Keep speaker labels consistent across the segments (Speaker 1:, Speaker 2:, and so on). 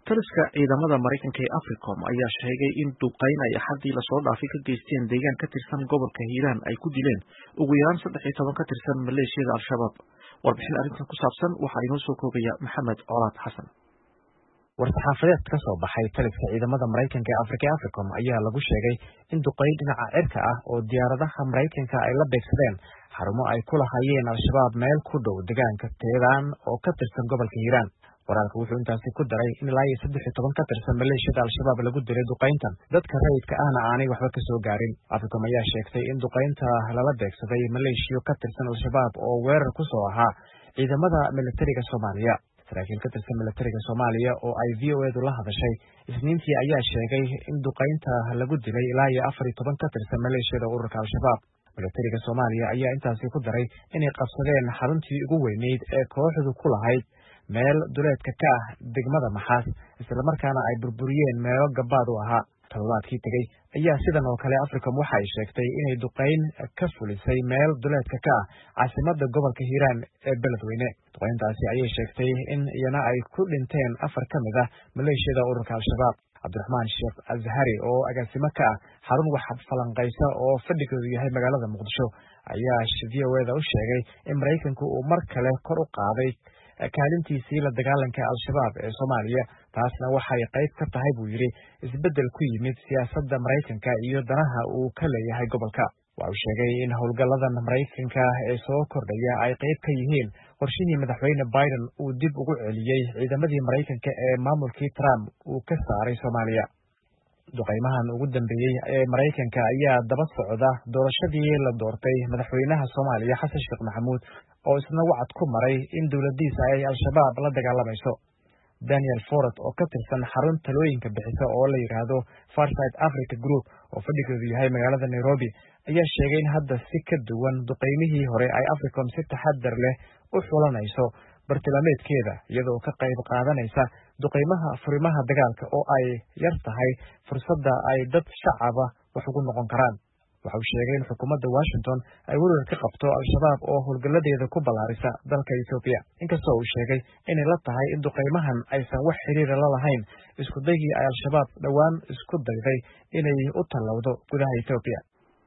Speaker 1: Taliska ciidamada Mareykanka ee AFRICOM ayaa sheegay in duqeyn ay Axaddii la soo dhaafay ka geysteen deegaan ka tirsan gobolka Hiiraan ay ku dileen ugu yaraan 13 ka tirsan maleeshiyada Al-Shabaab. Warbixin arrintan ku saabsan waxaa inoo soo koobaya Maxamed Colaad Xasan.
Speaker 2: War-saxaafadeed ka soo baxay taliska ciidamada Mareykanka ee Afrika AFRICOM ayaa lagu sheegay in duqeyn dhinaca cirka ah oo diyaaradaha Mareykanka ay la beegsadeen xarumo ay ku lahaayeen Al-Shabaab meel ku dhow deegaanka Teedaan oo ka tirsan gobolka Hiiraan. Wararka wuxuu intaasi ku daray in ilaa 13 ka tirsan maleeshiyada Al-Shabaab lagu dilay duqeyntan, dadka rayidka ahna aanay waxba ka soo gaarin. AFRICOM ayaa sheegtay in duqeynta lala beegsaday maleeshiyo ka tirsan Al-Shabaab oo weerar ku soo ahaa ciidamada militariga Soomaaliya. Saraakiil ka tirsan militariga Soomaaliya oo ay VOA-du la hadashay Isniintii ayaa sheegay in duqeynta lagu dilay ilaa 14 ka tirsan maleeshiyada ururka Al-Shabaab. Militariga Soomaaliya ayaa intaasi ku daray inay qabsadeen xaruntii ugu weyneyd ee kooxdu ku lahayd meel duleedka ka ah degmada Maxaas, isla markaana ay burburiyeen meelo gabaad u ahaa. Toddobaadkii tegey ayaa sidan oo kale AFRICOM waxa ay sheegtay inay duqeyn ka fulisay meel duleedka ka ah caasimadda gobolka Hiiraan ee Beledweyne. Duqeyntaasi ayay sheegtay in iyana ay ku dhinteen 4 ka mid ah maleeshiyada ururka Al-Shabaab. Cabdiraxmaan Sheekh Azhari oo agaasimo ka ah xarun wax falanqeysa oo fadhigeedu yahay magaalada Muqdisho ayaa VOA-da u sheegay in Mareykanku uu mar kale kor u qaaday kaalintiisii la dagaalanka Al-Shabaab ee Soomaaliya. Taasna waxay qayb ka tahay buu yiri isbeddel ku yimid siyaasadda Mareykanka iyo danaha uu ka leeyahay gobolka. Waxa uu sheegay in howlgalladan Mareykanka ee soo kordhaya ay qayb ka yihiin qorshihii madaxweyne Biden uu dib ugu celiyey ciidamadii Mareykanka ee maamulkii Trump uu ka saaray Soomaaliya. Duqeymahan ugu dambeeyay ee Mareykanka ayaa daba socda doorashadii la doortay madaxweynaha Soomaaliya Xasan Sheekh Maxamuud oo isna wacad ku maray in dowladdiisa ay Al-Shabaab la dagaalamayso. Daniel Ford oo ka tirsan xarun talooyinka bixisa oo la yiraahdo Farsight Africa Group oo fadhigeedu yahay magaalada Nairobi ayaa sheegay in hadda si ka duwan duqeymihii hore ay AFRICOM si taxadar leh u xulanayso bartilmaameedkeeda iyadoo ka qayb qaadanaysa duqeymaha furimaha dagaalka oo ay yar tahay fursadda ay dad shacaba wax ugu noqon karaan. Waxa uu sheegay in xukuumadda Washington ay weerar ka qabto Al-Shabaab oo howlgalladeeda ku ballaarisa dalka Ethiopia. Inkastoo uu sheegay inay la tahay in duqeymahan aysan wax xiriir la lahayn isku daygii ay Al-Shabaab dhowaan isku dayday inay u tallawdo gudaha Ethiopia.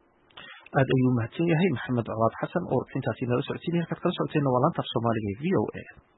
Speaker 1: Aad ayuu mahadsan yahay Maxamed Colaad Xasan oo intaasi nala socodsiinaya halkaad kala socoteen waa laanta af Soomaaliga ee VOA.